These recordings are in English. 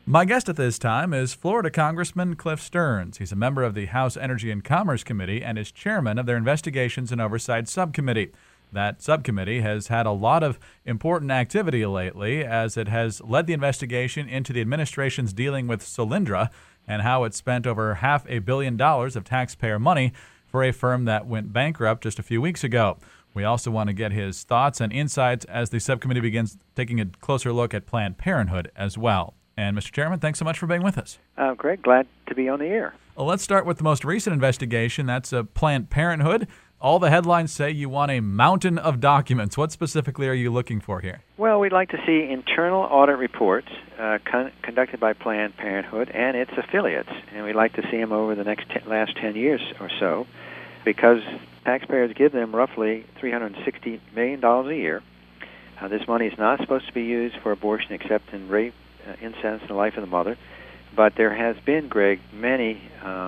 My guest at this time is Florida Congressman Cliff Stearns. He's a member of the House Energy and Commerce Committee and is chairman of their Investigations and Oversight Subcommittee. That subcommittee has had a lot of important activity lately as it has led the investigation into the administration's dealing with Solyndra and how it spent over $500 million of taxpayer money for a firm that went bankrupt just a few weeks ago. We also want to get his thoughts and insights as the subcommittee begins taking a closer look at Planned Parenthood as well. And Mr. Chairman, thanks so much for being with us. Greg, glad to be on the air. Well, let's start with the most recent investigation. That's Planned Parenthood. All the headlines say you want a mountain of documents. What specifically are you looking for here? Well, we'd like to see internal audit reports conducted by Planned Parenthood and its affiliates, and we'd like to see them over the last 10 years or so, because taxpayers give them roughly $360 million a year. This money is not supposed to be used for abortion except in rape, incest, and the life of the mother. But there has been, Greg, many,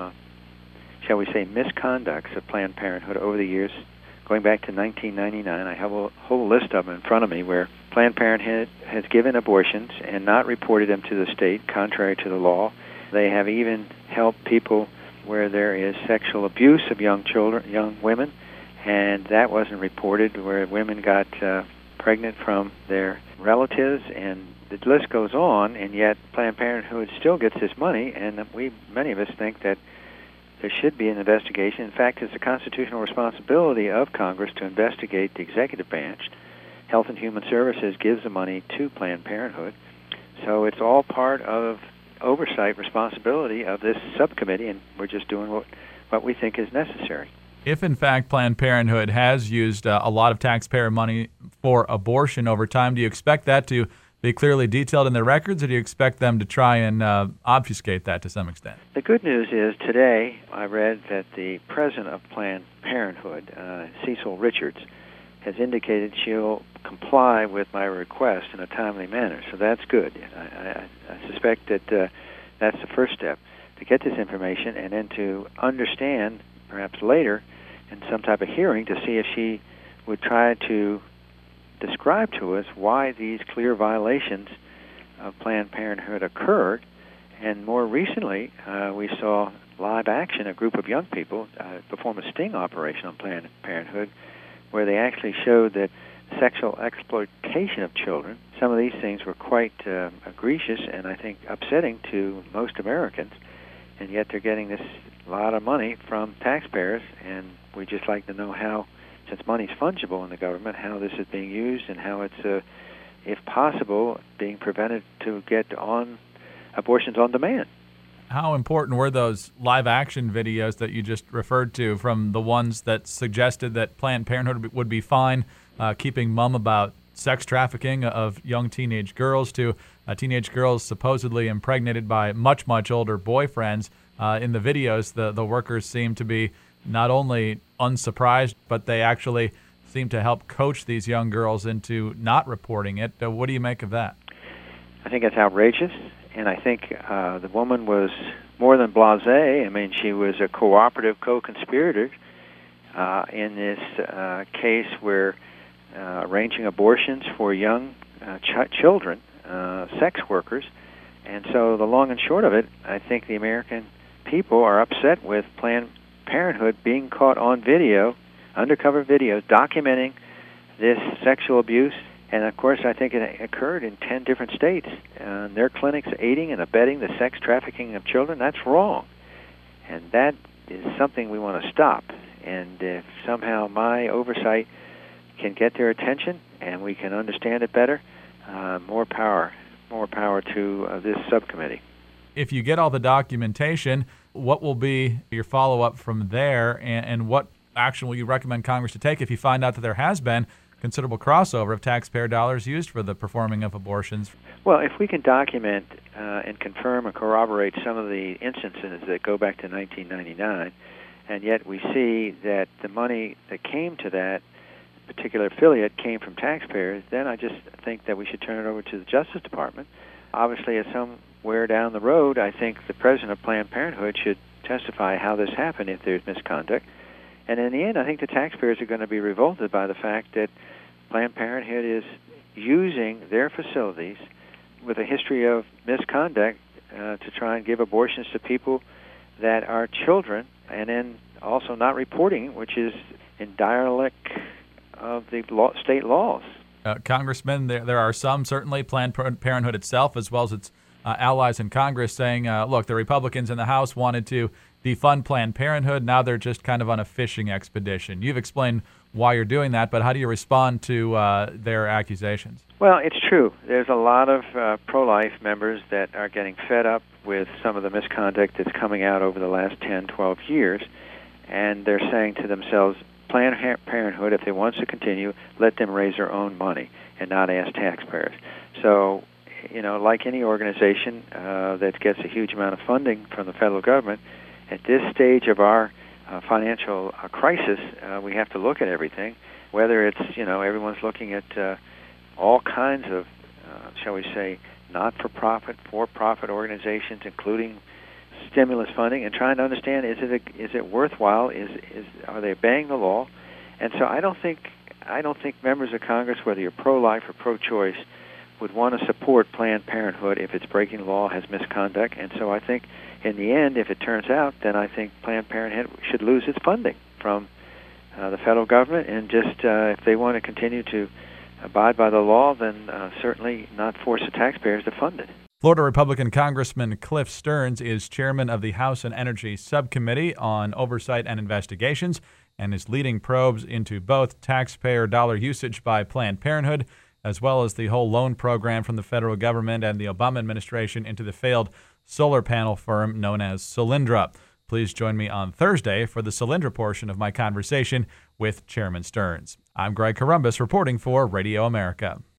shall we say, misconducts of Planned Parenthood over the years, going back to 1999. I have a whole list of them in front of me where Planned Parenthood has given abortions and not reported them to the state, contrary to the law. They have even helped people where there is sexual abuse of young children, young women, and that wasn't reported, where women got pregnant from their relatives, and the list goes on, and yet Planned Parenthood still gets this money, and many of us think that there should be an investigation. In fact, it's a constitutional responsibility of Congress to investigate the executive branch. Health and Human Services gives the money to Planned Parenthood, so it's all part of oversight responsibility of this subcommittee, and we're just doing what we think is necessary. If, in fact, Planned Parenthood has used a lot of taxpayer money for abortion over time, do you expect that to be clearly detailed in their records, or do you expect them to try and obfuscate that to some extent? The good news is today I read that the president of Planned Parenthood, Cecil Richards, has indicated she'll comply with my request in a timely manner, so that's good. I suspect that that's the first step, to get this information and then to understand, perhaps later, in some type of hearing, to see if she would try to describe to us why these clear violations of Planned Parenthood occurred. And more recently, we saw live action, a group of young people perform a sting operation on Planned Parenthood, where they actually showed that sexual exploitation of children, some of these things were quite egregious and I think upsetting to most Americans, and yet they're getting this lot of money from taxpayers, and we'd just like to know how, since money's fungible in the government, how this is being used and how it's, if possible, being prevented to get on abortions on demand. How important were those live action videos that you just referred to, from the ones that suggested that Planned Parenthood would be fine keeping mum about sex trafficking of young teenage girls, to teenage girls supposedly impregnated by much, much older boyfriends? In the videos, the workers seem to be not only unsurprised, but they actually seem to help coach these young girls into not reporting it. What do you make of that? I think it's outrageous, and I think the woman was more than blasé. I mean, she was a cooperative co-conspirator in this case where arranging abortions for young children, sex workers. And so the long and short of it, I think the American people are upset with Planned Parenthood being caught on video, undercover videos, documenting this sexual abuse. And, of course, I think it occurred in 10 different states. Their clinics aiding and abetting the sex trafficking of children, that's wrong. And that is something we want to stop. And if somehow my oversight can get their attention and we can understand it better, more power to this subcommittee. If you get all the documentation, what will be your follow-up from there, and what action will you recommend Congress to take if you find out that there has been considerable crossover of taxpayer dollars used for the performing of abortions? Well, if we can document and confirm and corroborate some of the instances that go back to 1999, and yet we see that the money that came to that particular affiliate came from taxpayers, then I just think that we should turn it over to the Justice Department. Obviously, at somewhere down the road, I think the president of Planned Parenthood should testify how this happened if there's misconduct. And in the end, I think the taxpayers are going to be revolted by the fact that Planned Parenthood is using their facilities with a history of misconduct to try and give abortions to people that are children, and then also not reporting, which is in derelict of the state laws. Congressman, there are some, certainly Planned Parenthood itself, as well as its allies in Congress, saying, look, the Republicans in the House wanted to defund Planned Parenthood. Now they're just kind of on a fishing expedition. You've explained why you're doing that, but how do you respond to their accusations? Well, it's true. There's a lot of pro-life members that are getting fed up with some of the misconduct that's coming out over the last 10, 12 years, and they're saying to themselves, Planned Parenthood, if they want to continue, let them raise their own money and not ask taxpayers. So, like any organization that gets a huge amount of funding from the federal government, at this stage of our financial crisis, we have to look at everything, whether it's, everyone's looking at all kinds of, shall we say, not-for-profit, for-profit organizations, including stimulus funding, and trying to understand, is it worthwhile? Are they obeying the law? And so I don't think members of Congress, whether you're pro-life or pro-choice, would want to support Planned Parenthood if it's breaking the law, has misconduct. And so I think in the end, if it turns out, then I think Planned Parenthood should lose its funding from the federal government, and just if they want to continue to abide by the law, then certainly not force the taxpayers to fund it. Florida Republican Congressman Cliff Stearns is chairman of the House and Energy Subcommittee on Oversight and Investigations and is leading probes into both taxpayer dollar usage by Planned Parenthood, as well as the whole loan program from the federal government and the Obama administration into the failed solar panel firm known as Solyndra. Please join me on Thursday for the Solyndra portion of my conversation with Chairman Stearns. I'm Greg Corombos reporting for Radio America.